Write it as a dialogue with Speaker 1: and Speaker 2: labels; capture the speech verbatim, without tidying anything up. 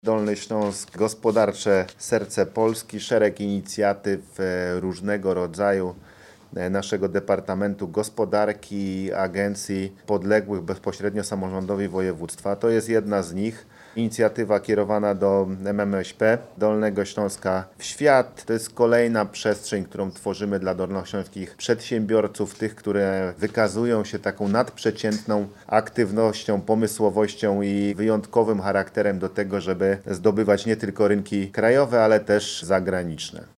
Speaker 1: Dolny Śląsk, gospodarcze serce Polski, szereg inicjatyw e, różnego rodzaju e, naszego Departamentu Gospodarki, agencji podległych bezpośrednio samorządowi województwa. To jest jedna z nich. Inicjatywa kierowana do M M S P Dolnego Śląska w świat. To jest kolejna przestrzeń, którą tworzymy dla dolnośląskich przedsiębiorców, tych, które wykazują się taką nadprzeciętną aktywnością, pomysłowością i wyjątkowym charakterem do tego, żeby zdobywać nie tylko rynki krajowe, ale też zagraniczne.